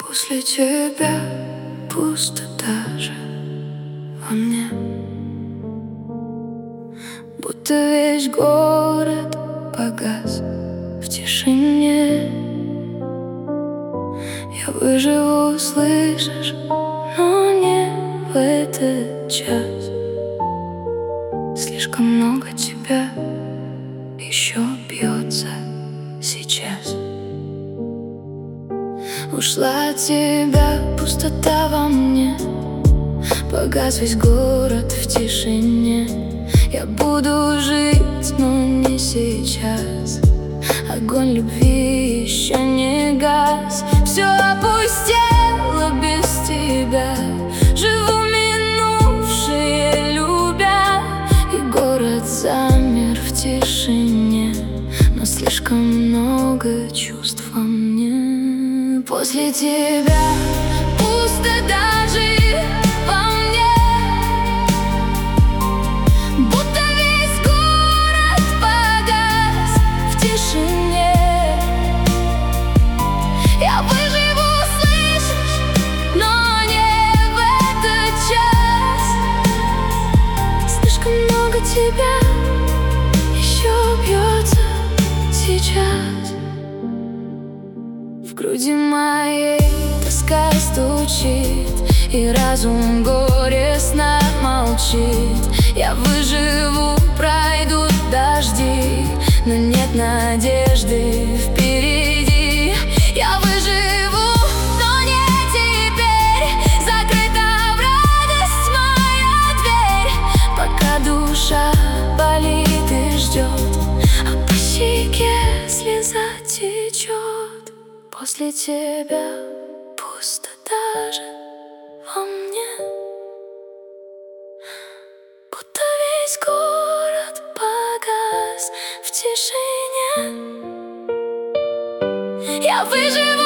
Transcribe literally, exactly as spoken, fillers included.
После тебя пустота же во мне, будто весь город погас в тишине. Я выживу, слышишь, но не в этот час. Слишком много тебя еще бьется сейчас. Ушла от тебя пустота во мне, погас весь город в тишине. Я буду жить, но не сейчас. Огонь любви еще не гас. Все опустело без тебя. Живу минувшее любя, и город замер в тишине. Но слишком много чувств во мне. После тебя пусто даже во мне, будто весь город погас в тишине. Я выживу, слышишь, но не в этот час. Слишком много тебя еще бьется сейчас. В груди моей тоска стучит, и разум горестно молчит. Я выживу, пройдут дожди, но нет надежды впереди. Я выживу, но не теперь. Закрыта в радость моя дверь, пока душа болит и ждет, а по щеке слеза течет. После тебя пустота же во мне, будто весь город погас в тишине. Я выживу.